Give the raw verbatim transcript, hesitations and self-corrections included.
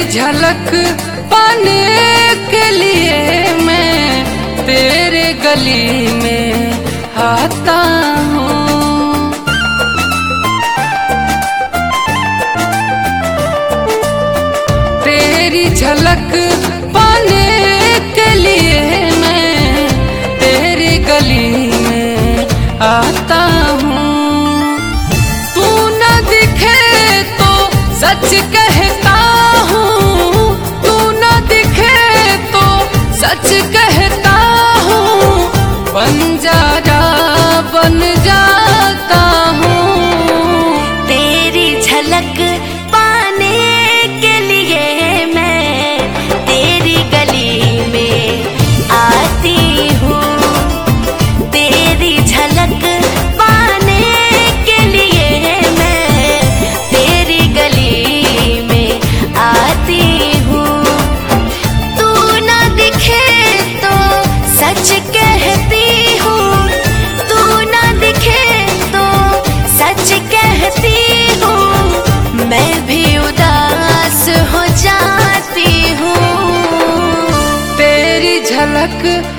झलक पाने के लिए मैं तेरे गली में आता हूँ। तेरी झलक पाने के लिए मैं तेरी गली में आता हूँ। तू न दिखे तो सच कहता हूँ, तू न दिखे तो सच कहता हूँ, बंजारा बन जाता हूँ। तेरी झलक पाने के लिए मैं तेरी गली में आती हूँ। तेरी झलक पाने के लिए मैं तेरी गली में आती हूँ। तू न दिखे तो सच कहती हूँ, तू न दिखे तो सच कहती हूँ, मैं भी उदास हो जाती हूँ। तेरी झलक